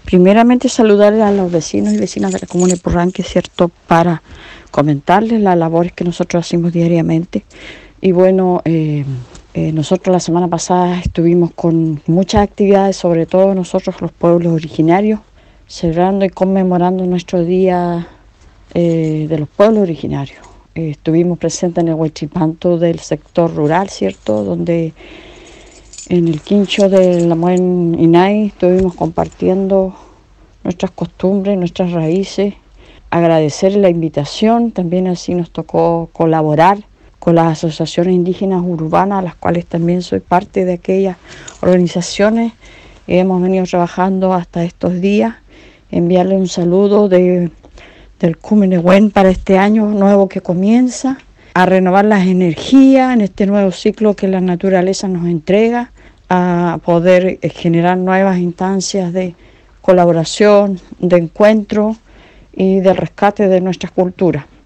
Primeramente saludar a los vecinos y vecinas de la comuna de Purranque, ¿cierto? Para comentarles las labores que nosotros hacemos diariamente. Y bueno, nosotros la semana pasada estuvimos con muchas actividades, sobre todo nosotros los pueblos originarios, celebrando y conmemorando nuestro día de los pueblos originarios. Estuvimos presentes en el Huachipanto del sector rural, ¿cierto? Donde en el quincho de la Muen Inay estuvimos compartiendo nuestras costumbres, nuestras raíces, agradecer la invitación, también así nos tocó colaborar con las asociaciones indígenas urbanas, las cuales también soy parte de aquellas organizaciones. Hemos venido trabajando hasta estos días, enviarle un saludo del Cumenehuen para este año nuevo que comienza, a renovar las energías en este nuevo ciclo que la naturaleza nos entrega, a poder generar nuevas instancias de colaboración, de encuentro y de rescate de nuestras culturas.